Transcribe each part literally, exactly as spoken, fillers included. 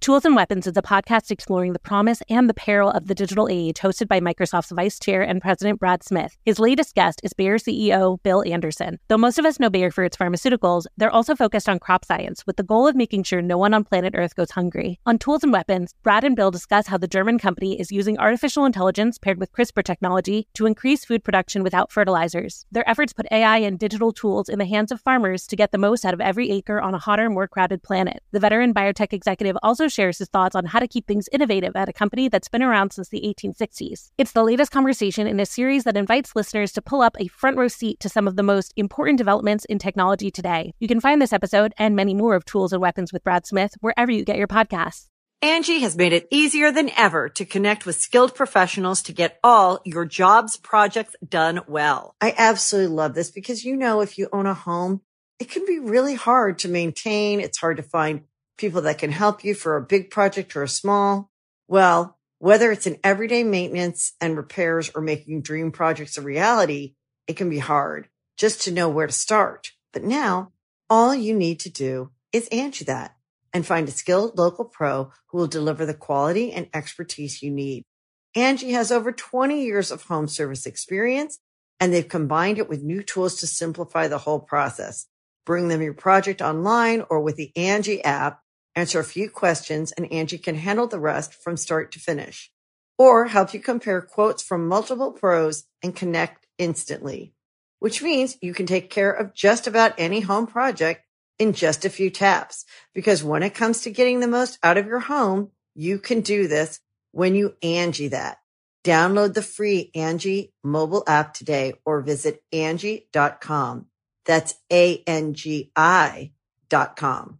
Tools and Weapons is a podcast exploring the promise and the peril of the digital age, hosted by Microsoft's Vice Chair and President Brad Smith. His latest guest is Bayer C E O Bill Anderson. Though most of us know Bayer for its pharmaceuticals, they're also focused on crop science, with the goal of making sure no one on planet Earth goes hungry. On Tools and Weapons, Brad and Bill discuss how the German company is using artificial intelligence paired with CRISPR technology to increase food production without fertilizers. Their efforts put A I and digital tools in the hands of farmers to get the most out of every acre on a hotter, more crowded planet. The veteran biotech executive also shares his thoughts on how to keep things innovative at a company that's been around since the eighteen sixties. It's the latest conversation in a series that invites listeners to pull up a front row seat to some of the most important developments in technology today. You can find this episode and many more of Tools and Weapons with Brad Smith wherever you get your podcasts. Angie has made it easier than ever to connect with skilled professionals to get all your jobs projects done well. I absolutely love this because, you know, if you own a home, it can be really hard to maintain. It's hard to find people that can help you for a big project or a small. Well, whether it's in everyday maintenance and repairs or making dream projects a reality, it can be hard just to know where to start. But now all you need to do is Angie that and find a skilled local pro who will deliver the quality and expertise you need. Angie has over twenty years of home service experience, and they've combined it with new tools to simplify the whole process. Bring them your project online or with the Angie app. Answer a few questions, and Angie can handle the rest from start to finish. Or help you compare quotes from multiple pros and connect instantly. Which means you can take care of just about any home project in just a few taps. Because when it comes to getting the most out of your home, you can do this when you Angie that. Download the free Angie mobile app today or visit Angie dot com. That's A N G I dot com.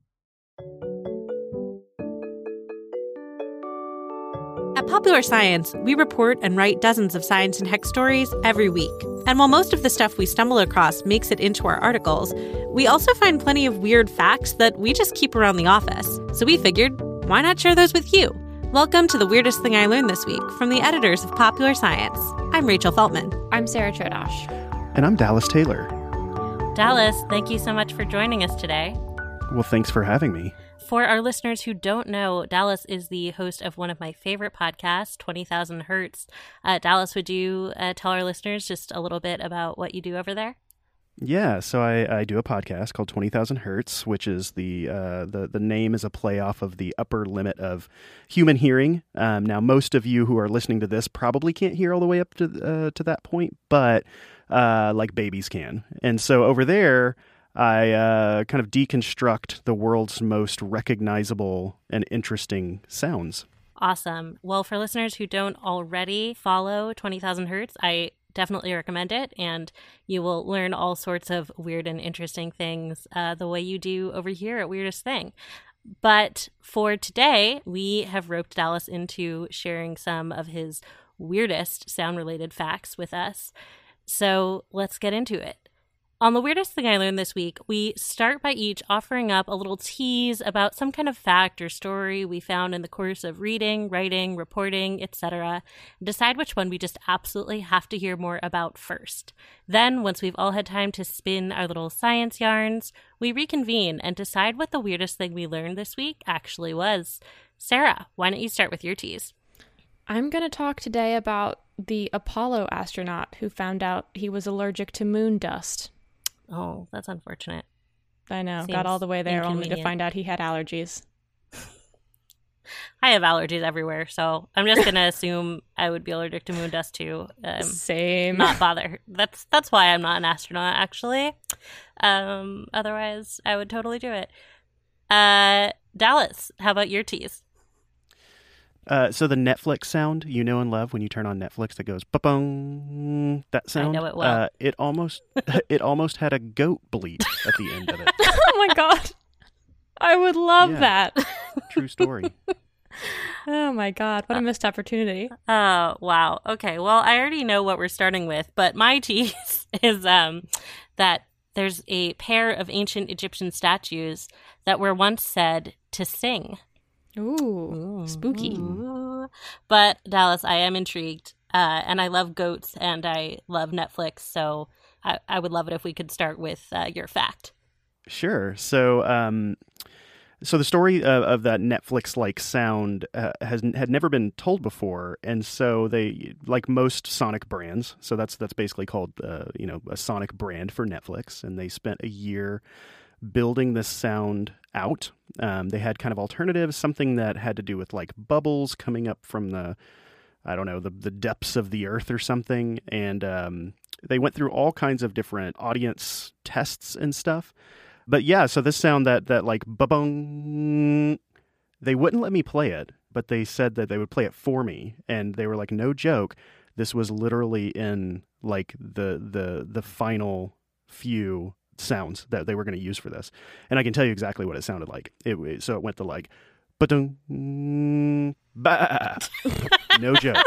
At Popular Science, we report and write dozens of science and tech stories every week. And while most of the stuff we stumble across makes it into our articles, we also find plenty of weird facts that we just keep around the office. So we figured, why not share those with you? Welcome to The Weirdest Thing I Learned This Week from the editors of Popular Science. I'm Rachel Feltman. I'm Sarah Chodosh. And I'm Dallas Taylor. Dallas, thank you so much for joining us today. Well, thanks for having me. For our listeners who don't know, Dallas is the host of one of my favorite podcasts, twenty thousand Hertz. Uh, Dallas, would you uh, tell our listeners just a little bit about what you do over there? Yeah, so I, I do a podcast called twenty thousand Hertz, which is the, uh, the the name is a play off of the upper limit of human hearing. Um, now, most of you who are listening to this probably can't hear all the way up to uh, to that point, but uh, like babies can. And so over there, I uh, kind of deconstruct the world's most recognizable and interesting sounds. Awesome. Well, for listeners who don't already follow twenty thousand Hertz, I definitely recommend it, and you will learn all sorts of weird and interesting things uh, the way you do over here at Weirdest Thing. But for today, we have roped Dallas into sharing some of his weirdest sound-related facts with us. So let's get into it. On The Weirdest Thing I Learned This Week, we start by each offering up a little tease about some kind of fact or story we found in the course of reading, writing, reporting, et cetera. Decide which one we just absolutely have to hear more about first. Then, once we've all had time to spin our little science yarns, we reconvene and decide what the weirdest thing we learned this week actually was. Sarah, why don't you start with your tease? I'm going to talk today about the Apollo astronaut who found out he was allergic to moon dust. Oh, that's unfortunate. I know. Seems got all the way there only to inconvenient. find out he had allergies. I have allergies everywhere, so I'm just going to assume I would be allergic to moon dust too. Um, Same. Not bother. That's that's why I'm not an astronaut, actually. Um, otherwise, I would totally do it. Uh, Dallas, how about your tease? Uh, so the Netflix sound you know and love when you turn on Netflix that goes ba-bong, that sound. I know it well. Uh, it almost it almost had a goat bleat at the end of it. Oh my god. I would love Yeah. that. True story. Oh my god, what a missed opportunity. Oh, wow. Okay, well, I already know what we're starting with, but my tease is um, that there's a pair of ancient Egyptian statues that were once said to sing. Ooh, spooky. Ooh. But Dallas, I am intrigued, uh, and I love goats, and I love Netflix, so I, I would love it if we could start with uh, your fact. Sure. So, um, so the story of, of that Netflix-like sound uh, has had never been told before, and so they, like most Sonic brands, so that's that's basically called uh, you know a Sonic brand for Netflix, and they spent a year building this sound out. Um, they had kind of alternatives, something that had to do with like bubbles coming up from the, I don't know, the the depths of the earth or something, and um, they went through all kinds of different audience tests and stuff. But yeah, so this sound that that like ba-bong, they wouldn't let me play it, but they said that they would play it for me, and they were like, no joke, this was literally in like the the the final few sounds that they were going to use for this, and I can tell you exactly what it sounded like. It so it went to like ba-dung, ba, no joke.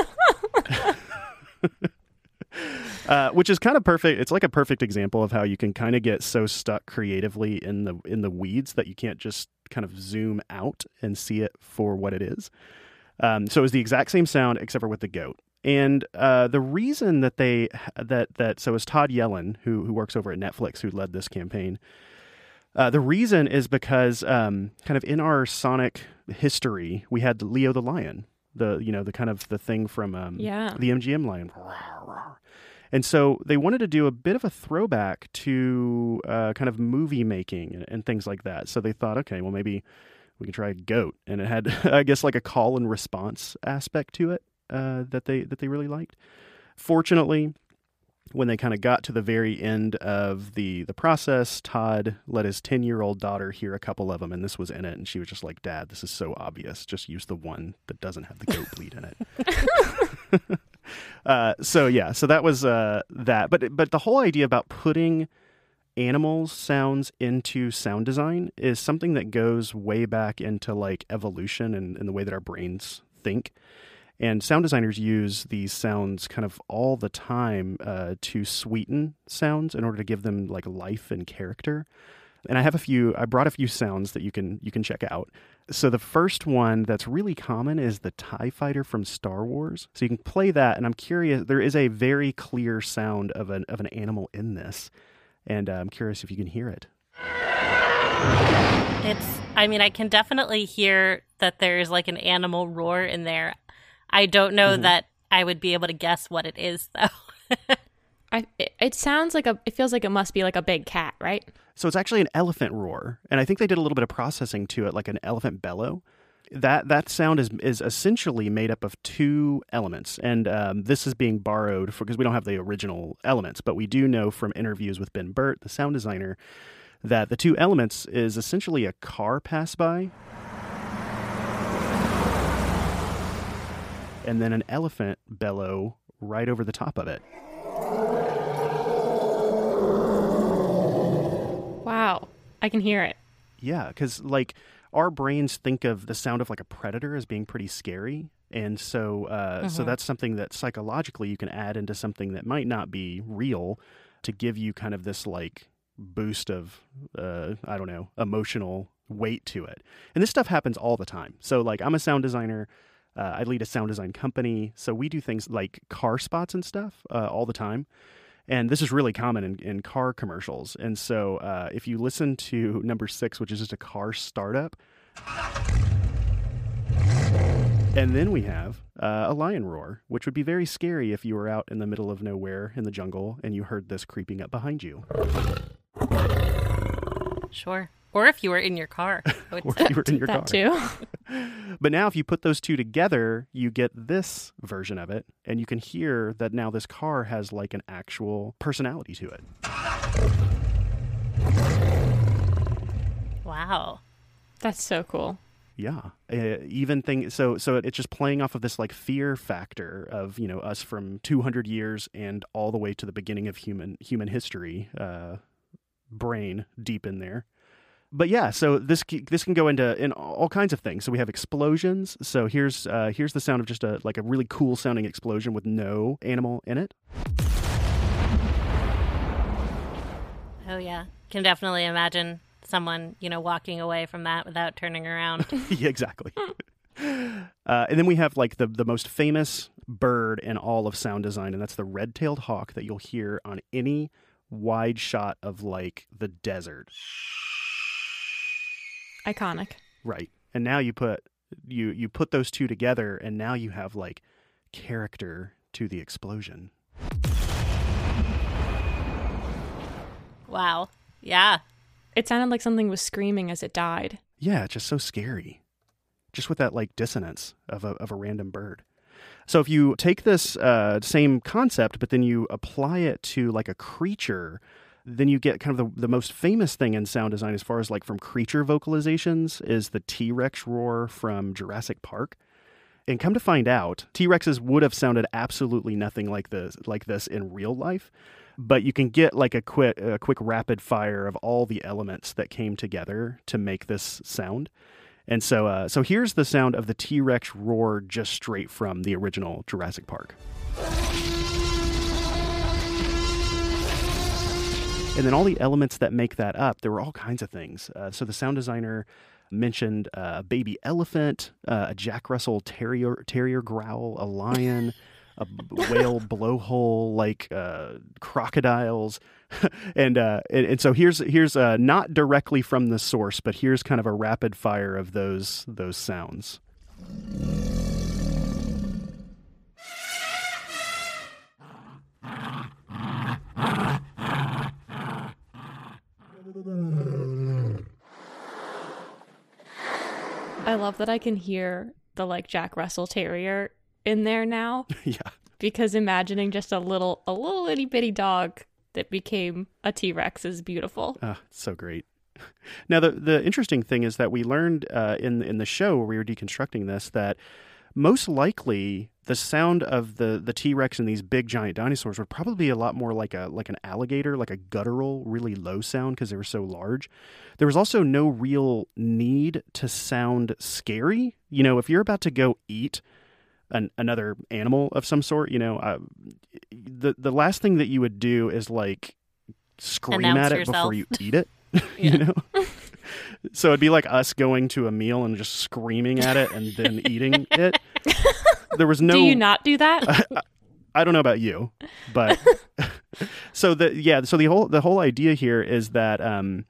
Uh, which is kind of perfect. It's like a perfect example of how you can kind of get so stuck creatively in the in the weeds that you can't just kind of zoom out and see it for what it is. Um, so it was the exact same sound except for with the goat. And uh, the reason that they that that so it was Todd Yellin, who who works over at Netflix, who led this campaign. Uh, the reason is because um, kind of in our Sonic history, we had Leo the Lion, the you know the kind of the thing from um, yeah. the M G M Lion. And so they wanted to do a bit of a throwback to uh, kind of movie making and, and things like that. So they thought, okay, well, maybe we can try a goat. And it had, I guess, like a call and response aspect to it uh, that they that they really liked. Fortunately, when they kind of got to the very end of the, the process, Todd let his ten-year-old daughter hear a couple of them, and this was in it. And she was just like, Dad, this is so obvious. Just use the one that doesn't have the goat bleed in it. Uh, so yeah, so that was uh, that. But but the whole idea about putting animals' sounds into sound design is something that goes way back into like evolution and, and the way that our brains think. And sound designers use these sounds kind of all the time uh, to sweeten sounds in order to give them like life and character. And I have a few, I brought a few sounds that you can you can check out. So the first one that's really common is the TIE Fighter from Star Wars. So you can play that, and I'm curious, there is a very clear sound of an of an animal in this, and uh, I'm curious if you can hear it. It's, I mean, I can definitely hear that there's like an animal roar in there. I don't know mm-hmm. that I would be able to guess what it is, though. I, it, it sounds like a, it feels like it must be like a big cat, right? So it's actually an elephant roar, and I think they did a little bit of processing to it, like an elephant bellow. That that sound is is essentially made up of two elements, and um, this is being borrowed for, because we don't have the original elements, but we do know from interviews with Ben Burt, the sound designer, that the two elements is essentially a car pass by, and then an elephant bellow right over the top of it. Wow, I can hear it. Yeah, because like our brains think of the sound of like a predator as being pretty scary, and so uh, mm-hmm. so that's something that psychologically you can add into something that might not be real to give you kind of this like boost of uh, I don't know, emotional weight to it. And this stuff happens all the time. So like I'm a sound designer. Uh, I lead a sound design company, so we do things like car spots and stuff uh, all the time. And this is really common in, in car commercials. And so uh, if you listen to number six, which is just a car startup, and then we have uh, a lion roar, which would be very scary if you were out in the middle of nowhere in the jungle and you heard this creeping up behind you. Sure. Or if you were in your car. Or if you were in your that car. too. But now if you put those two together, you get this version of it, and you can hear that now this car has like an actual personality to it. Wow. That's so cool. Yeah. Uh, even thing so so it's just playing off of this like fear factor of, you know, us from two hundred years and all the way to the beginning of human human history, uh, brain deep in there. But yeah, so this this can go into in all kinds of things. So we have explosions. So here's uh, here's the sound of just a like a really cool sounding explosion with no animal in it. Oh yeah, can definitely imagine someone, you know, walking away from that without turning around. Yeah, exactly. uh, and then we have like the the most famous bird in all of sound design, and that's the red-tailed hawk that you'll hear on any wide shot of like the desert. Iconic. Right. And now you put you you put those two together, and now you have like character to the explosion. Wow. Yeah. It sounded like something was screaming as it died. Yeah, it's just so scary. Just with that like dissonance of a of a random bird. So if you take this uh, same concept, but then you apply it to like a creature, then you get kind of the, the most famous thing in sound design as far as like from creature vocalizations is the T-Rex roar from Jurassic Park. And come to find out, T-Rexes would have sounded absolutely nothing like this, like this in real life. But you can get like a quick, a quick rapid fire of all the elements that came together to make this sound. And so, uh, so here's the sound of the T-Rex roar just straight from the original Jurassic Park. And then all the elements that make that up, there were all kinds of things. Uh, so the sound designer mentioned uh, a baby elephant, uh, a Jack Russell terrier, terrier growl, a lion, a whale blowhole, like uh, crocodiles, and, uh, and and so here's here's uh, not directly from the source, but here's kind of a rapid fire of those those sounds. I love that I can hear the like Jack Russell Terrier in there now. Yeah. Because imagining just a little a little itty bitty dog that became a T-Rex is beautiful. Oh, it's so great. Now the the interesting thing is that we learned uh, in in the show where we were deconstructing this that most likely the sound of the, the T-Rex and these big giant dinosaurs would probably be a lot more like a like an alligator, like a guttural, really low sound because they were so large. There was also no real need to sound scary. You know, if you're about to go eat an, another animal of some sort, you know, uh, the the last thing that you would do is like scream Announce at it yourself. before you eat it. You know? So it'd be like us going to a meal and just screaming at it and then eating it. There was no. Do you not do that? I, I don't know about you, but so the yeah. So the whole the whole idea here is that um,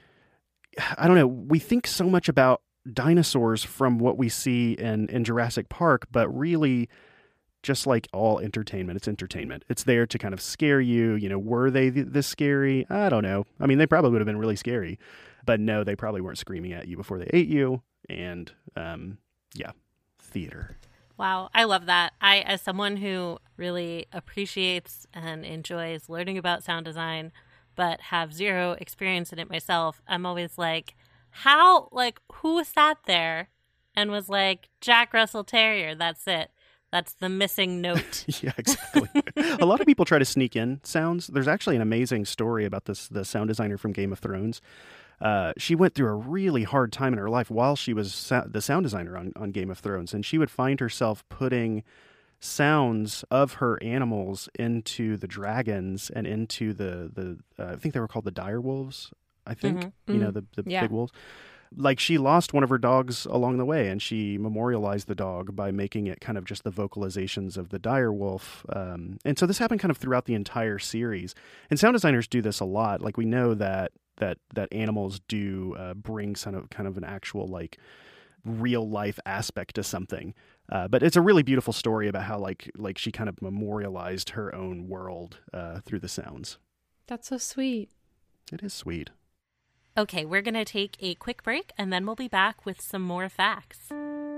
I don't know. We think so much about dinosaurs from what we see in in Jurassic Park, but really, just like all entertainment, it's entertainment. It's there to kind of scare you. You know, were they th- this scary? I don't know. I mean, they probably would have been really scary, but no, they probably weren't screaming at you before they ate you. And um, yeah, theater. Wow, I love that. I, as someone who really appreciates and enjoys learning about sound design, but have zero experience in it myself, I'm always like, how, like, who sat there and was like, Jack Russell Terrier, that's it. That's the missing note. Yeah, exactly. A lot of people try to sneak in sounds. There's actually an amazing story about this, the sound designer from Game of Thrones. Uh, she went through a really hard time in her life while she was sa- the sound designer on, on Game of Thrones. And she would find herself putting sounds of her animals into the dragons and into the, the uh, I think they were called the dire wolves, I think, Mm-hmm. you know, the, the Yeah. big wolves. Like she lost one of her dogs along the way, and she memorialized the dog by making it kind of just the vocalizations of the dire wolf. Um, and so this happened kind of throughout the entire series. And sound designers do this a lot. Like we know that that that animals do uh, bring kind of kind of an actual like real life aspect to something. Uh, but it's a really beautiful story about how like like she kind of memorialized her own world uh, through the sounds. That's so sweet. It is sweet. Okay, we're going to take a quick break, and then we'll be back with some more facts.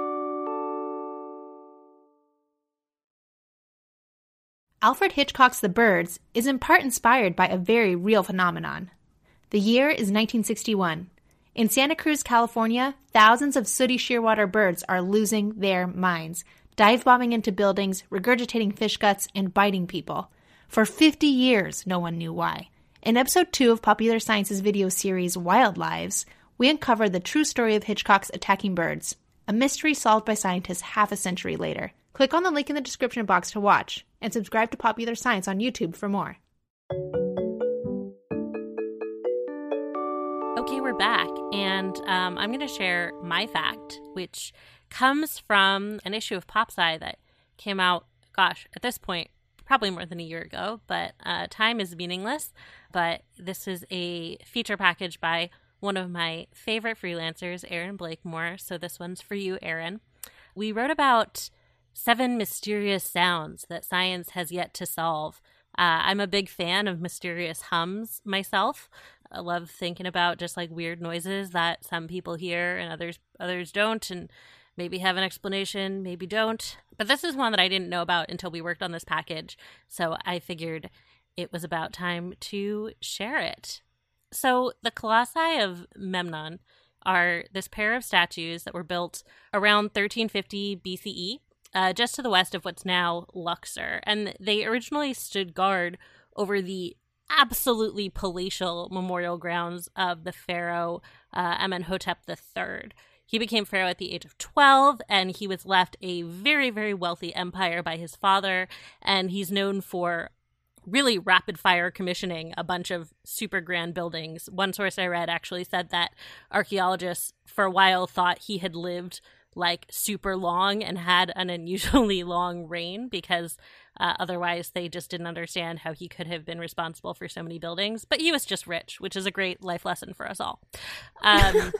Alfred Hitchcock's The Birds is in part inspired by a very real phenomenon. The year is nineteen sixty-one. In Santa Cruz, California, thousands of sooty shearwater birds are losing their minds, dive-bombing into buildings, regurgitating fish guts, and biting people. For fifty years, no one knew why. In episode two of Popular Science's video series Wild Lives, we uncover the true story of Hitchcock's attacking birds, a mystery solved by scientists half a century later. Click on the link in the description box to watch, and subscribe to Popular Science on YouTube for more. Okay, we're back, and um, I'm going to share my fact, which comes from an issue of PopSci that came out, gosh, at this point, probably more than a year ago, but uh, time is meaningless. But this is a feature package by one of my favorite freelancers, Aaron Blakemore. So this one's for you, Aaron. We wrote about seven mysterious sounds that science has yet to solve. Uh, I'm a big fan of mysterious hums myself. I love thinking about just like weird noises that some people hear and others others don't, and maybe have an explanation, maybe don't. But this is one that I didn't know about until we worked on this package, so I figured it was about time to share it. So the colossi of Memnon are this pair of statues that were built around thirteen fifty B C E, uh, just to the west of what's now Luxor. And they originally stood guard over the absolutely palatial memorial grounds of the pharaoh uh, Amenhotep the Third. He became pharaoh at the age of twelve, and he was left a very, very wealthy empire by his father, and he's known for really rapid-fire commissioning a bunch of super grand buildings. One source I read actually said that archaeologists for a while thought he had lived like super long and had an unusually long reign, because uh, otherwise they just didn't understand how he could have been responsible for so many buildings. But he was just rich, which is a great life lesson for us all. Um,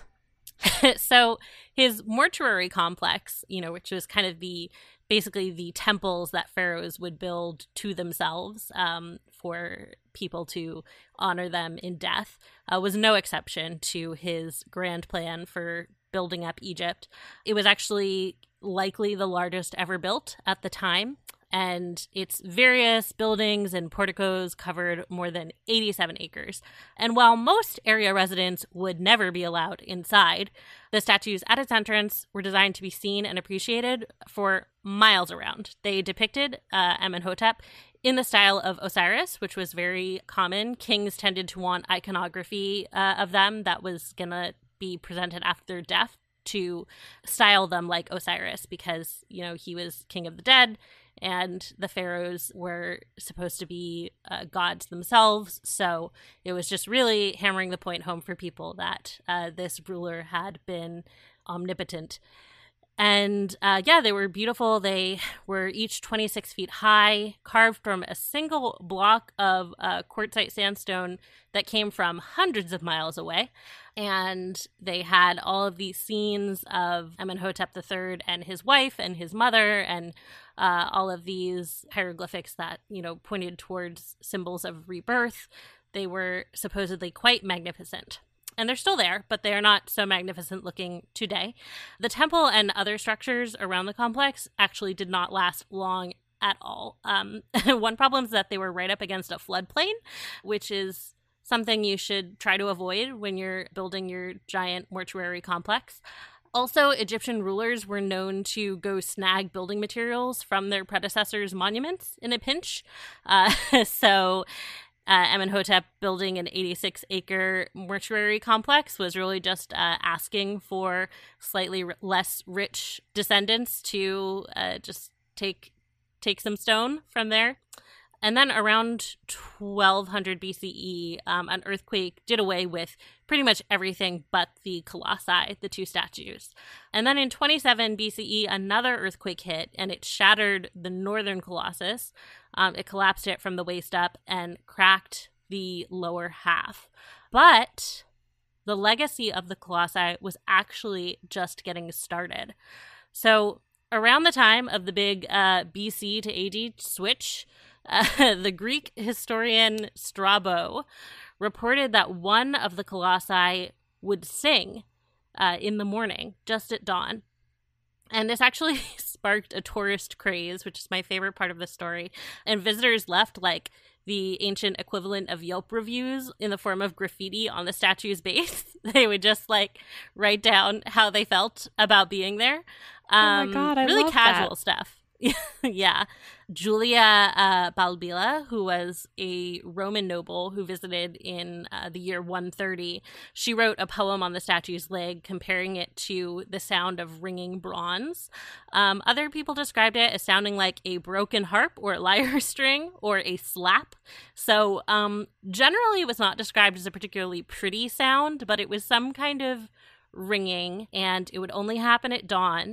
so his mortuary complex, you know, which was kind of the basically the temples that pharaohs would build to themselves um, for people to honor them in death, uh, was no exception to his grand plan for building up Egypt. It was actually likely the largest ever built at the time, and its various buildings and porticos covered more than eighty-seven acres. And while most area residents would never be allowed inside, the statues at its entrance were designed to be seen and appreciated for miles around. They depicted uh, Amenhotep in the style of Osiris, which was very common. Kings tended to want iconography uh, of them that was going to be presented after death to style them like Osiris, because, you know, he was king of the dead and the pharaohs were supposed to be uh, gods themselves. So it was just really hammering the point home for people that uh, this ruler had been omnipotent. And uh, yeah, they were beautiful. They were each twenty-six feet high, carved from a single block of uh, quartzite sandstone that came from hundreds of miles away. And they had all of these scenes of Amenhotep the Third and his wife and his mother, and uh, all of these hieroglyphics that, you know, pointed towards symbols of rebirth. They were supposedly quite magnificent. And they're still there, but they are not so magnificent looking today. The temple and other structures around the complex actually did not last long at all. Um, one problem is that they were right up against a floodplain, which is something you should try to avoid when you're building your giant mortuary complex. Also, Egyptian rulers were known to go snag building materials from their predecessors' monuments in a pinch. Uh, so... Uh, Amenhotep building an eighty-six acre mortuary complex was really just uh, asking for slightly r- less rich descendants to uh, just take take some stone from there. And then around twelve hundred B C E, um, an earthquake did away with pretty much everything but the colossi, the two statues. And then in twenty-seven B C E, another earthquake hit, and it shattered the northern colossus. Um, it collapsed it from the waist up and cracked the lower half. But the legacy of the colossi was actually just getting started. So around the time of the big uh, B C to A D switch, Uh, the Greek historian Strabo reported that one of the colossi would sing uh, in the morning, just at dawn. And this actually sparked a tourist craze, which is my favorite part of the story. And visitors left, like, the ancient equivalent of Yelp reviews in the form of graffiti on the statue's base. They would just, like, write down how they felt about being there. Um, oh my God, I really love casual that. stuff. Yeah. Julia uh, Balbilla, who was a Roman noble who visited in uh, the year one thirty, she wrote a poem on the statue's leg comparing it to the sound of ringing bronze. Um, other people described it as sounding like a broken harp or a lyre string or a slap. So um, generally it was not described as a particularly pretty sound, but it was some kind of ringing, and it would only happen at dawn.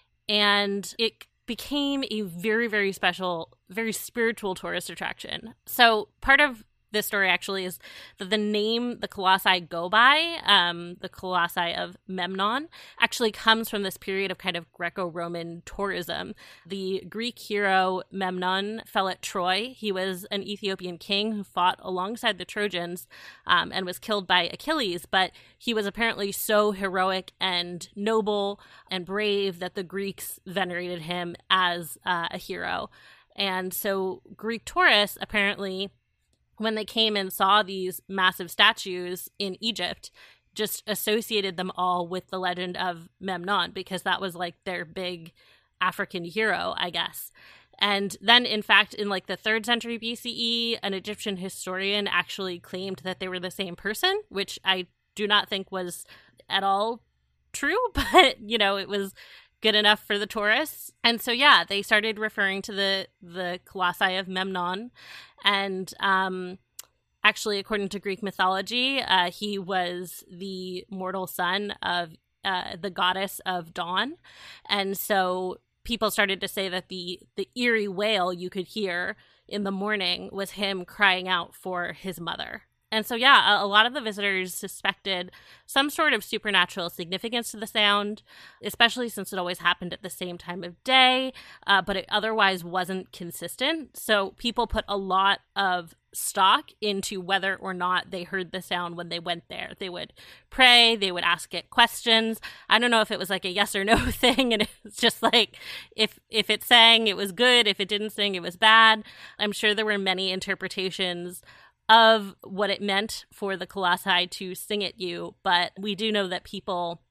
And it became a very, very special, very spiritual tourist attraction. So part of this story actually is that the name the Colossi go by, um, the Colossi of Memnon, actually comes from this period of kind of Greco-Roman tourism. The Greek hero Memnon fell at Troy. He was an Ethiopian king who fought alongside the Trojans um, and was killed by Achilles, but he was apparently so heroic and noble and brave that the Greeks venerated him as uh, a hero. And so Greek tourists apparently, when they came and saw these massive statues in Egypt, just associated them all with the legend of Memnon because that was like their big African hero, I guess. And then, in fact, in like the third century B C E, an Egyptian historian actually claimed that they were the same person, which I do not think was at all true, but, you know, it was good enough for the tourists. And so, yeah, they started referring to the, the Colossi of Memnon. And um, actually, according to Greek mythology, uh, he was the mortal son of uh, the goddess of dawn. And so people started to say that the, the eerie wail you could hear in the morning was him crying out for his mother. And so, yeah, a, a lot of the visitors suspected some sort of supernatural significance to the sound, especially since it always happened at the same time of day, uh, but it otherwise wasn't consistent. So people put a lot of stock into whether or not they heard the sound when they went there. They would pray, they would ask it questions. I don't know if it was like a yes or no thing, and it's just like if if it sang, it was good. If it didn't sing, it was bad. I'm sure there were many interpretations of what it meant for the Colossi to sing at you, but we do know that people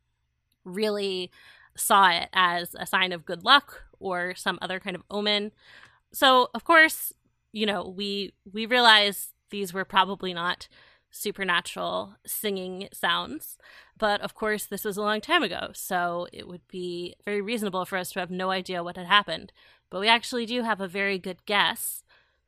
really saw it as a sign of good luck or some other kind of omen. So, of course, you know, we we realize these were probably not supernatural singing sounds, but of course, this was a long time ago, so it would be very reasonable for us to have no idea what had happened. But we actually do have a very good guess.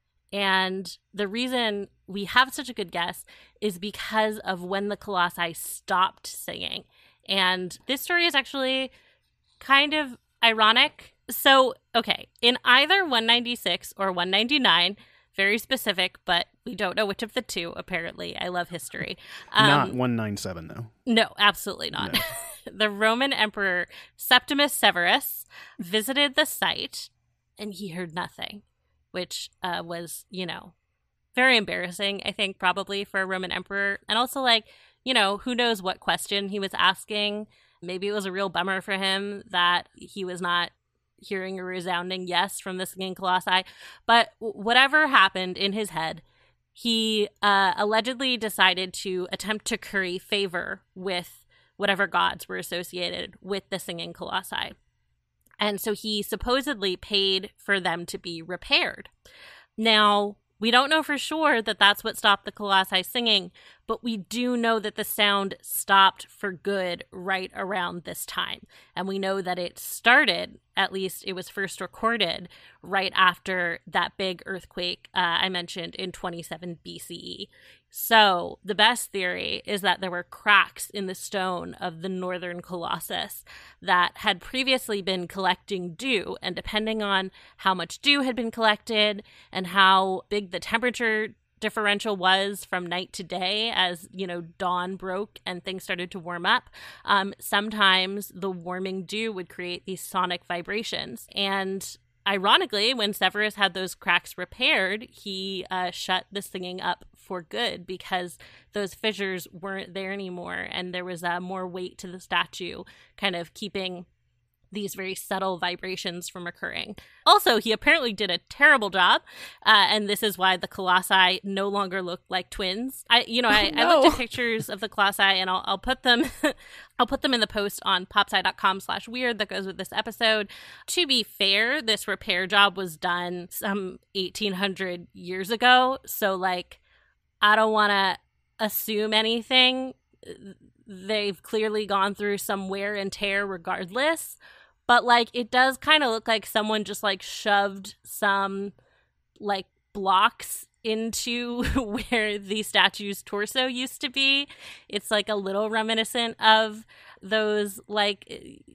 And the reason we have such a good guess is because of when the Colossi stopped singing. And this story is actually kind of ironic. So, okay, in either one ninety-six or one ninety-nine, very specific, but we don't know which of the two, apparently. I love history. Um, not one ninety-seven, though. No, absolutely not. No. The Roman Emperor Septimus Severus visited the site, and he heard nothing. Which uh, was, you know, very embarrassing, I think, probably for a Roman emperor. And also, like, you know, who knows what question he was asking. Maybe it was a real bummer for him that he was not hearing a resounding yes from the singing Colossi. But whatever happened in his head, he uh, allegedly decided to attempt to curry favor with whatever gods were associated with the singing Colossi. And so he supposedly paid for them to be repaired. Now, we don't know for sure that that's what stopped the Colossi singing, but we do know that the sound stopped for good right around this time. And we know that it started, at least it was first recorded, right after that big earthquake uh, I mentioned in twenty-seven B C E. So the best theory is that there were cracks in the stone of the northern Colossus that had previously been collecting dew, and depending on how much dew had been collected and how big the temperature differential was from night to day as, you know, dawn broke and things started to warm up, um, sometimes the warming dew would create these sonic vibrations. And ironically, when Severus had those cracks repaired, he uh, shut the singing up for good because those fissures weren't there anymore, and there was uh, more weight to the statue, kind of keeping these very subtle vibrations from occurring. Also, he apparently did a terrible job, uh, and this is why the Colossi no longer look like twins. I, you know, I, oh, no. I looked at pictures of the Colossi, and I'll, I'll put them, I'll put them in the post on popsci dot com slash weird that goes with this episode. To be fair, this repair job was done some eighteen hundred years ago, so like, I don't want to assume anything. They've clearly gone through some wear and tear regardless. But, like, it does kind of look like someone just, like, shoved some, like, blocks into where the statue's torso used to be. It's, like, a little reminiscent of those, like,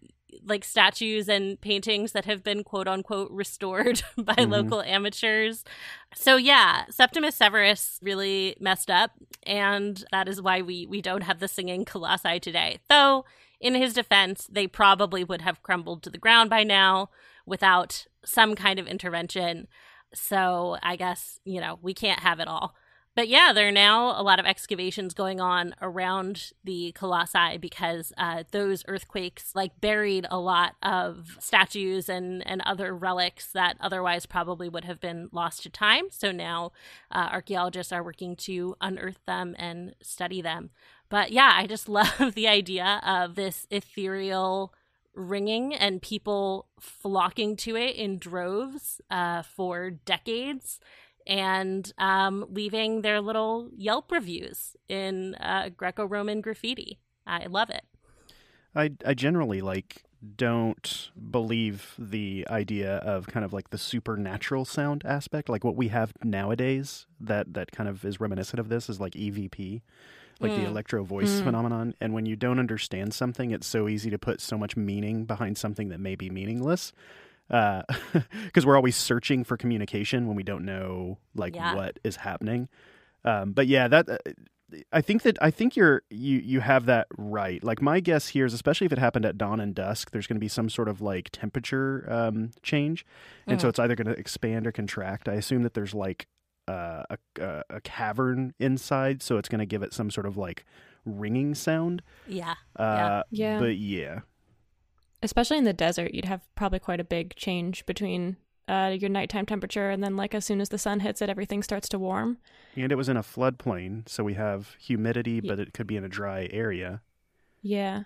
like statues and paintings that have been quote unquote restored by mm-hmm. local amateurs. So yeah, Septimus Severus really messed up, and that is why we we don't have the singing colossi today. Though in his defense, they probably would have crumbled to the ground by now without some kind of intervention. So I guess, you know, we can't have it all. But yeah, there are now a lot of excavations going on around the colossi because uh, those earthquakes like buried a lot of statues and, and other relics that otherwise probably would have been lost to time. So now uh, archaeologists are working to unearth them and study them. But yeah, I just love the idea of this ethereal ringing and people flocking to it in droves uh, for decades. And um, leaving their little Yelp reviews in uh, Greco-Roman graffiti. I love it. I, I generally, like, don't believe the idea of kind of, like, the supernatural sound aspect. Like, what we have nowadays that, that kind of is reminiscent of this is, like, E V P, like mm. the electro voice mm. phenomenon. And when you don't understand something, it's so easy to put so much meaning behind something that may be meaningless. Uh, because we're always searching for communication when we don't know like yeah. what is happening. Um, but yeah, that uh, I think that I think you're you you have that right. Like my guess here is, especially if it happened at dawn and dusk, there's going to be some sort of like temperature um, change, and mm. so it's either going to expand or contract. I assume that there's like uh, a a cavern inside, so it's going to give it some sort of like ringing sound. Yeah. Uh, yeah. Yeah. But yeah. Especially in the desert, you'd have probably quite a big change between uh, your nighttime temperature and then like as soon as the sun hits it, everything starts to warm. And it was in a floodplain, so we have humidity, yeah. but it could be in a dry area. Yeah.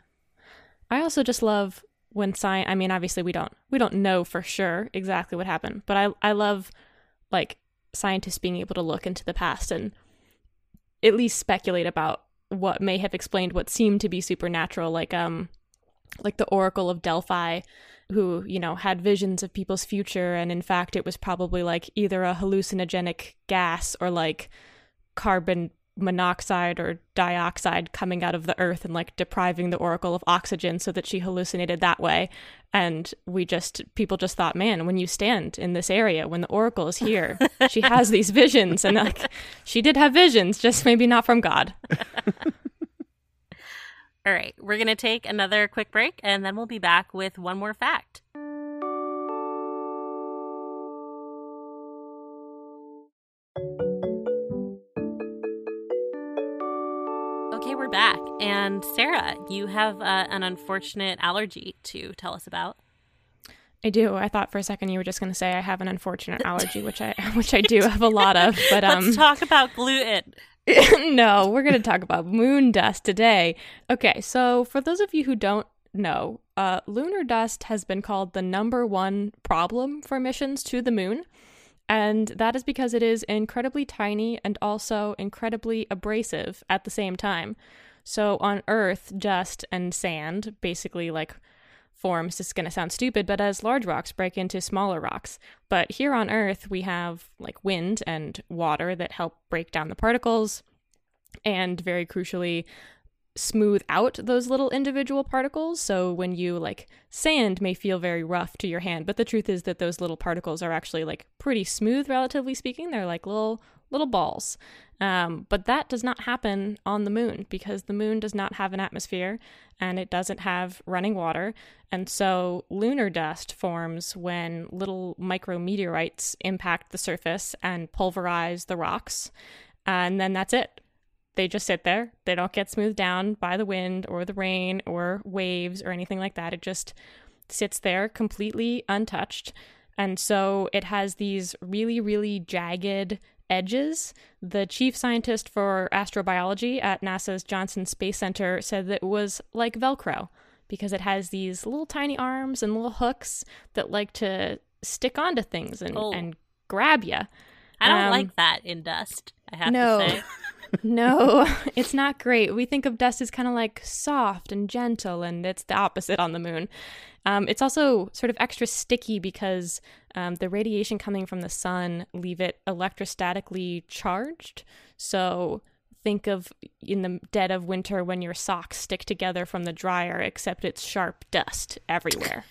I also just love when science, I mean, obviously we don't, we don't know for sure exactly what happened, but I, I love like scientists being able to look into the past and at least speculate about what may have explained what seemed to be supernatural, like, um, like the Oracle of Delphi, who, you know, had visions of people's future. And in fact, it was probably like either a hallucinogenic gas or like carbon monoxide or dioxide coming out of the earth and like depriving the Oracle of oxygen so that she hallucinated that way. And we just, people just thought, man, when you stand in this area, when the Oracle is here, she has these visions. And like, she did have visions, just maybe not from God. All right, we're going to take another quick break, and then we'll be back with one more fact. Okay, we're back. And Sarah, you have uh, an unfortunate allergy to tell us about. I do. I thought for a second you were just going to say I have an unfortunate allergy, which I which I do have a lot of. But um, let's talk about gluten. No, we're going to talk about moon dust today. Okay, so for those of you who don't know, uh, lunar dust has been called the number one problem for missions to the moon. And that is because it is incredibly tiny and also incredibly abrasive at the same time. So on Earth, dust and sand basically like forms, this is going to sound stupid, but as large rocks break into smaller rocks. But here on Earth, we have like wind and water that help break down the particles and very crucially smooth out those little individual particles. So when you like sand may feel very rough to your hand, but the truth is that those little particles are actually like pretty smooth, relatively speaking. They're like little little balls. Um, but that does not happen on the moon because the moon does not have an atmosphere and it doesn't have running water. And so lunar dust forms when little micrometeorites impact the surface and pulverize the rocks. And then that's it. They just sit there. They don't get smoothed down by the wind or the rain or waves or anything like that. It just sits there completely untouched. And so it has these really, really jagged edges. The chief scientist for astrobiology at NASA's Johnson Space Center said that it was like Velcro because it has these little tiny arms and little hooks that like to stick onto things and, oh. and grab you. I don't um, like that in dust, I have no. to say. No, it's not great. We think of dust as kind of like soft and gentle, and it's the opposite on the moon. Um, it's also sort of extra sticky because um, the radiation coming from the sun leave it electrostatically charged. So think of in the dead of winter when your socks stick together from the dryer, except it's sharp dust everywhere.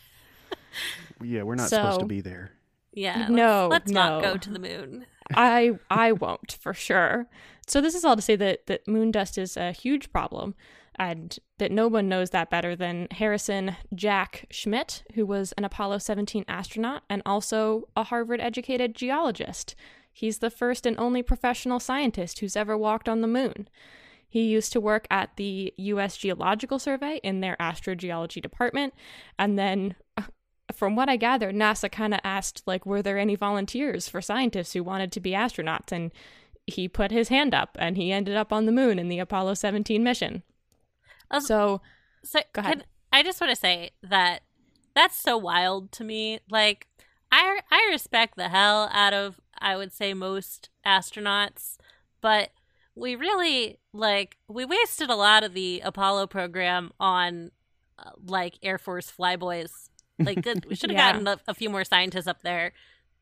Yeah, we're not so, supposed to be there. Yeah, no, let's, let's no. not go to the moon. I I won't, for sure. So this is all to say that, that moon dust is a huge problem, and that no one knows that better than Harrison Jack Schmitt, who was an Apollo seventeen astronaut and also a Harvard-educated geologist. He's the first and only professional scientist who's ever walked on the moon. He used to work at the U S Geological Survey in their astrogeology department, and then from what I gather, NASA kind of asked, like, were there any volunteers for scientists who wanted to be astronauts? And he put his hand up, and he ended up on the moon in the Apollo seventeen mission. Um, so, so go ahead. Can, I just want to say that that's so wild to me. Like, I, I respect the hell out of, I would say, most astronauts, but we really, like, we wasted a lot of the Apollo program on, uh, like, Air Force flyboys. Like, good, we should have yeah. gotten a, a few more scientists up there.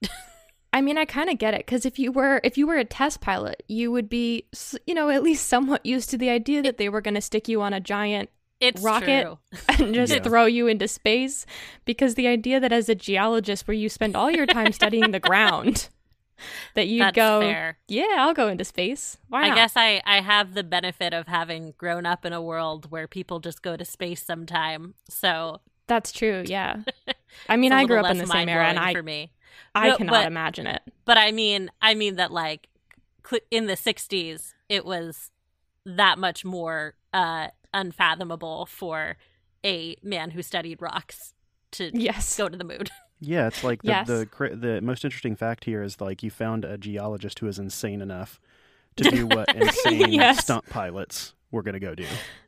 I mean, I kind of get it, because if you were if you were a test pilot, you would be, you know, at least somewhat used to the idea that they were going to stick you on a giant it's rocket true. and just yeah. throw you into space. Because the idea that as a geologist, where you spend all your time studying the ground, that you'd That's go, fair. yeah, I'll go into space. Why I not? guess I, I have the benefit of having grown up in a world where people just go to space sometime. So That's true, yeah. I mean, it's a I grew little up in less the same era, and mind-blowing I, for me. I No, cannot but, imagine it. But I mean, I mean that like cl- in the sixties, it was that much more uh, unfathomable for a man who studied rocks to Yes. go to the moon. Yeah, it's like the, Yes. the cra- the most interesting fact here is like you found a geologist who is insane enough to do what insane Yes. stunt pilots were going to go do.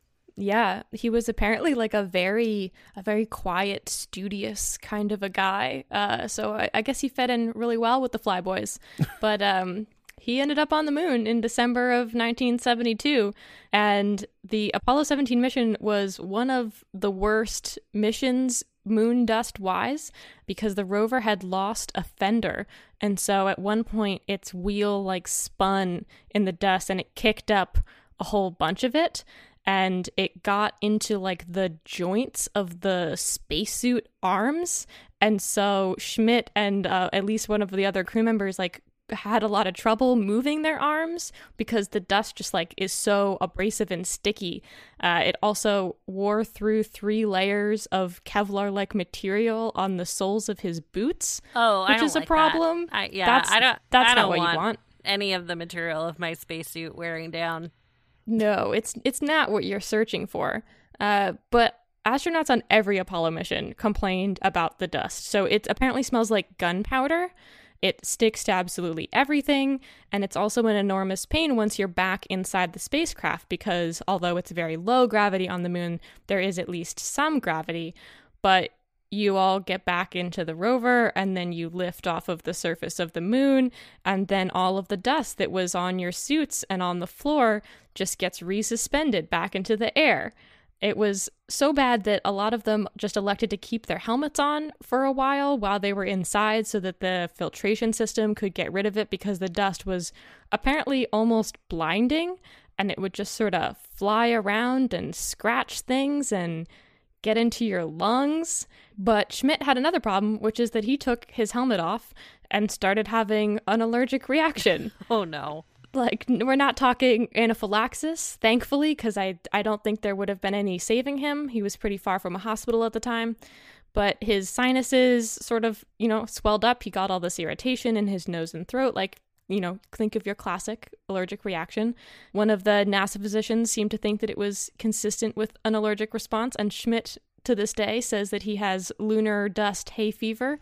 Yeah, he was apparently like a very, a very quiet, studious kind of a guy. Uh, so I, I guess he fed in really well with the Flyboys. But um, he ended up on the moon in December of nineteen seventy-two. And the Apollo seventeen mission was one of the worst missions moon dust wise, because the rover had lost a fender. And so at one point its wheel like spun in the dust and it kicked up a whole bunch of it. And it got into like the joints of the spacesuit arms. And so Schmitt and uh, at least one of the other crew members like had a lot of trouble moving their arms because the dust just like is so abrasive and sticky. Uh, it also wore through three layers of Kevlar-like material on the soles of his boots. Oh, I which don't is a like problem. That. I, yeah, that's, I don't. That's I not don't what want you want. any of the material of my spacesuit wearing down. No, it's it's not what you're searching for. Uh, but astronauts on every Apollo mission complained about the dust. So it apparently smells like gunpowder. It sticks to absolutely everything, and it's also an enormous pain once you're back inside the spacecraft because although it's very low gravity on the moon, there is at least some gravity, but you all get back into the rover and then you lift off of the surface of the moon, and then all of the dust that was on your suits and on the floor just gets resuspended back into the air. It was so bad that a lot of them just elected to keep their helmets on for a while while they were inside so that the filtration system could get rid of it because the dust was apparently almost blinding and it would just sort of fly around and scratch things and get into your lungs. But Schmitt had another problem, which is that he took his helmet off and started having an allergic reaction. Oh, no. Like, we're not talking anaphylaxis, thankfully, because I, I don't think there would have been any saving him. He was pretty far from a hospital at the time. But his sinuses sort of, you know, swelled up. He got all this irritation in his nose and throat, like, you know, think of your classic allergic reaction. One of the NASA physicians seemed to think that it was consistent with an allergic response, and Schmitt, to this day, says that he has lunar dust hay fever.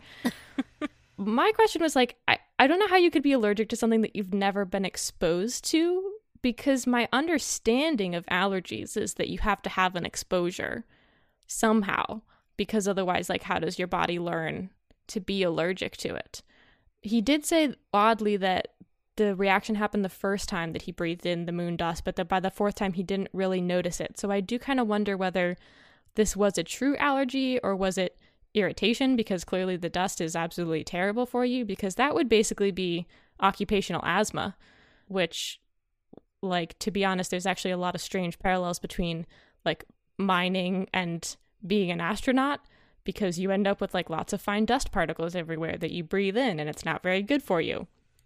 My question was like, I, I don't know how you could be allergic to something that you've never been exposed to, because my understanding of allergies is that you have to have an exposure somehow, because otherwise, like, how does your body learn to be allergic to it? He did say, oddly, that the reaction happened the first time that he breathed in the moon dust, but that by the fourth time he didn't really notice it. So I do kind of wonder whether this was a true allergy or was it irritation, because clearly the dust is absolutely terrible for you, because that would basically be occupational asthma, which like, to be honest, there's actually a lot of strange parallels between like mining and being an astronaut, because you end up with like lots of fine dust particles everywhere that you breathe in, and it's not very good for you.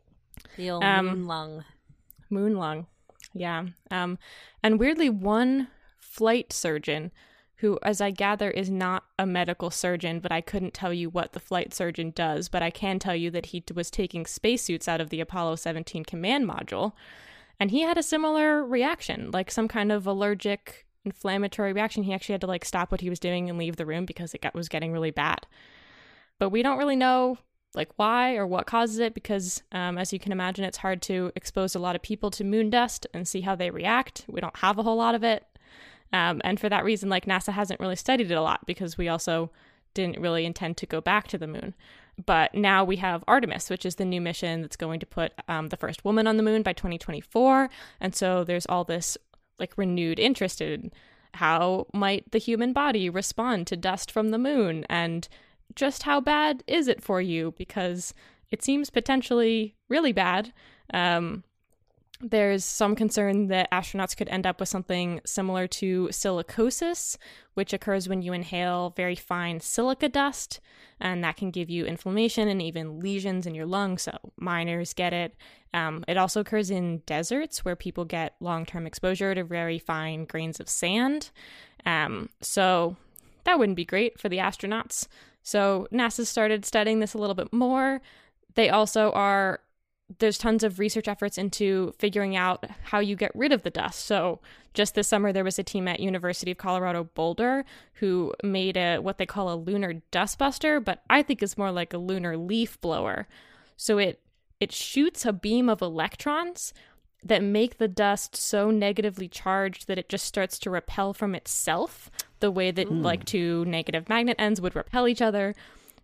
The old um, moon lung. Moon lung. Yeah. Um, and weirdly, one flight surgeon who, as I gather, is not a medical surgeon, but I couldn't tell you what the flight surgeon does, but I can tell you that he t- was taking spacesuits out of the Apollo seventeen command module, and he had a similar reaction, like some kind of allergic inflammatory reaction. He actually had to like stop what he was doing and leave the room because it got, was getting really bad. But we don't really know like why or what causes it, because um, as you can imagine, it's hard to expose a lot of people to moon dust and see how they react. We don't have a whole lot of it. Um, and for that reason, like NASA hasn't really studied it a lot, because we also didn't really intend to go back to the moon. But now we have Artemis, which is the new mission that's going to put um, the first woman on the moon by twenty twenty-four. And so there's all this like renewed interest in how might the human body respond to dust from the moon, and just how bad is it for you, because it seems potentially really bad. Um, there's some concern that astronauts could end up with something similar to silicosis, which occurs when you inhale very fine silica dust, and that can give you inflammation and even lesions in your lungs. So miners get it. Um, it also occurs in deserts where people get long-term exposure to very fine grains of sand. Um, so that wouldn't be great for the astronauts. So NASA started studying this a little bit more. They also are, there's tons of research efforts into figuring out how you get rid of the dust. So just this summer, there was a team at University of Colorado Boulder who made a what they call a lunar dust buster, but I think it's more like a lunar leaf blower. So it it shoots a beam of electrons that make the dust so negatively charged that it just starts to repel from itself, the way that mm. like two negative magnet ends would repel each other.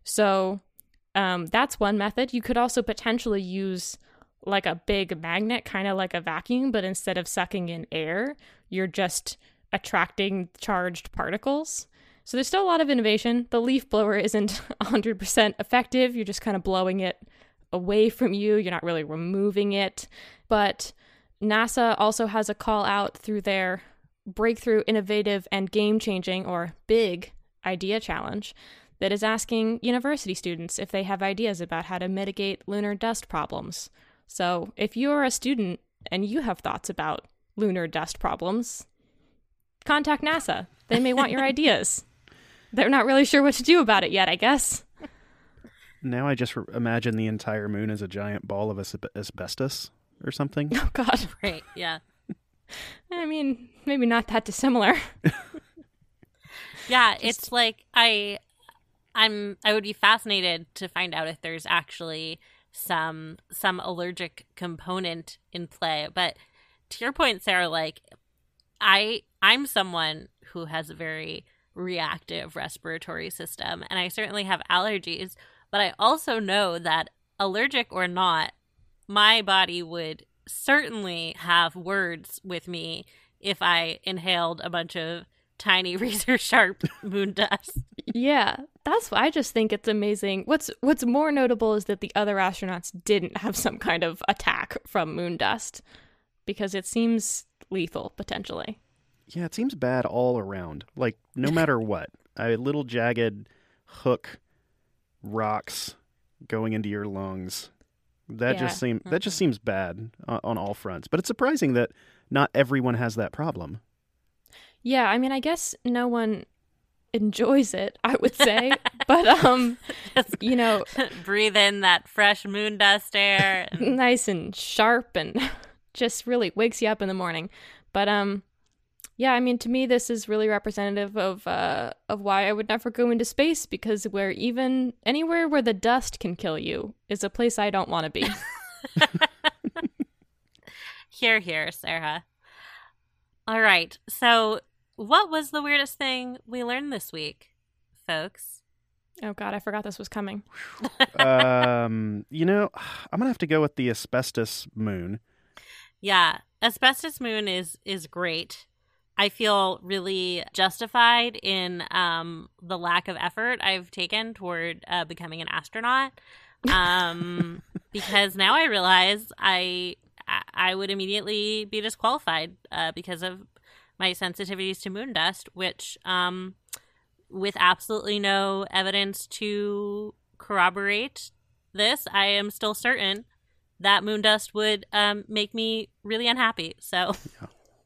So um, that's one method. You could also potentially use like a big magnet, kind of like a vacuum, but instead of sucking in air, you're just attracting charged particles. So there's still a lot of innovation. The leaf blower isn't one hundred percent effective. You're just kind of blowing it away from you. You're not really removing it. But NASA also has a call out through their Breakthrough, Innovative, and Game-Changing, or BIG, Idea Challenge that is asking university students if they have ideas about how to mitigate lunar dust problems. So if you're a student and you have thoughts about lunar dust problems, contact NASA. They may want your ideas. They're not really sure what to do about it yet, I guess. Now I just re- imagine the entire moon as a giant ball of as- asbestos or something. Oh, God. Right, yeah. I mean, maybe not that dissimilar. Yeah, Just... it's like I I'm I would be fascinated to find out if there's actually some some allergic component in play. But to your point, Sarah, like I I'm someone who has a very reactive respiratory system, and I certainly have allergies, but I also know that allergic or not, my body would certainly have words with me if I inhaled a bunch of tiny razor sharp moon dust. Yeah, that's why I just think it's amazing. What's what's more notable is that the other astronauts didn't have some kind of attack from moon dust, because it seems lethal potentially. Yeah, it seems bad all around. Like no matter what, a little jagged hook rocks going into your lungs. That Yeah. just seems that just seems bad on, on all fronts. But it's surprising that not everyone has that problem. Yeah, I mean, I guess no one enjoys it, I would say. But, um, you know, breathe in that fresh moon dust air. And... nice and sharp and just really wakes you up in the morning. But, um, yeah, I mean, to me, this is really representative of uh, of why I would never go into space, because where even anywhere where the dust can kill you is a place I don't want to be. Hear, hear, Sarah. All right. So what was the weirdest thing we learned this week, folks? Oh, God, I forgot this was coming. um, you know, I'm going to have to go with the asbestos moon. Yeah. Asbestos moon is is great. I feel really justified in um, the lack of effort I've taken toward uh, becoming an astronaut, um, because now I realize I I would immediately be disqualified uh, because of my sensitivities to moon dust, which, um, with absolutely no evidence to corroborate this, I am still certain that moon dust would um, make me really unhappy. So, yeah,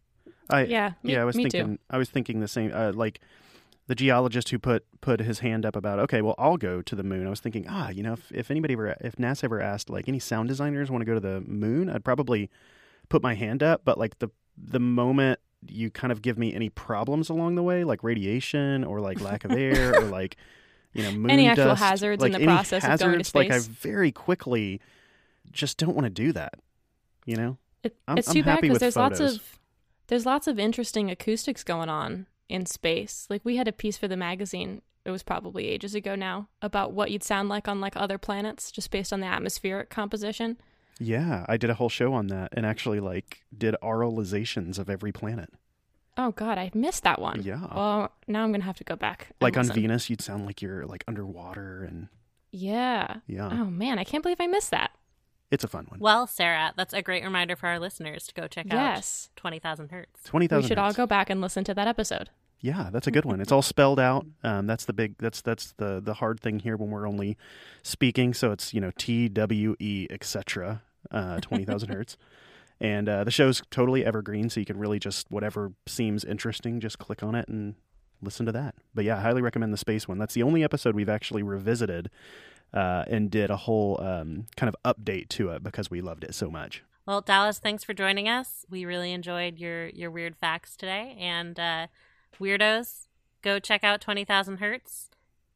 I, yeah, me, yeah, I was me thinking, too. I was thinking the same. Uh, like the geologist who put put his hand up about, okay, well, I'll go to the moon. I was thinking, ah, you know, if, if anybody ever, if NASA ever asked, like, any sound designers want to go to the moon, I'd probably put my hand up. But like the the moment you kind of give me any problems along the way, like radiation or like lack of air or like, you know, moon any actual dust, hazards like in the any process hazards, of going to space. like I very quickly just don't want to do that. You know, it, I'm, it's I'm too bad happy because with there's photos. lots of there's lots of interesting acoustics going on in space. Like we had a piece for the magazine. It was probably ages ago now about what you'd sound like on like other planets, just based on the atmospheric composition. Yeah, I did a whole show on that and actually like did auralizations of every planet. Oh God, I missed that one. Yeah. Well, now I'm gonna have to go back. and Like on listen. Venus, you'd sound like you're like underwater and Yeah. yeah. Oh man, I can't believe I missed that. It's a fun one. Well, Sarah, that's a great reminder for our listeners to go check Yes. out twenty thousand Hertz. twenty thousand We should all go back and listen to that episode. Yeah, that's a good one. It's all spelled out. Um, that's the big. That's that's the the hard thing here when we're only speaking. So it's, you know, T W E et cetera. Uh, twenty thousand hertz, and uh, the show's totally evergreen. So you can really just whatever seems interesting, just click on it and listen to that. But yeah, I highly recommend the space one. That's the only episode we've actually revisited uh, and did a whole um, kind of update to it because we loved it so much. Well, Dallas, thanks for joining us. We really enjoyed your your weird facts today, and uh, weirdos, go check out twenty thousand Hertz.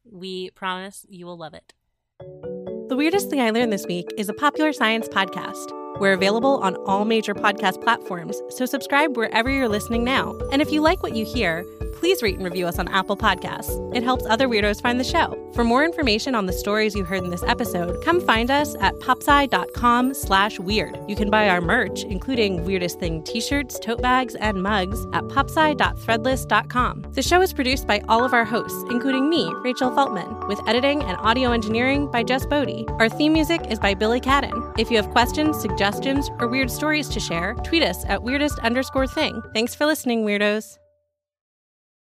We promise you will love it. The Weirdest Thing I Learned This Week is a Popular Science podcast. We're available on all major podcast platforms, so subscribe wherever you're listening now. And if you like what you hear, please rate and review us on Apple Podcasts. It helps other weirdos find the show. For more information on the stories you heard in this episode, come find us at popsci.com slash weird. You can buy our merch, including Weirdest Thing t-shirts, tote bags, and mugs at popsci dot threadless dot com. The show is produced by all of our hosts, including me, Rachel Feltman, with editing and audio engineering by Jess Bodie. Our theme music is by Billy Cadden. If you have questions, suggestions, or weird stories to share, tweet us at weirdest underscore thing. Thanks for listening, weirdos.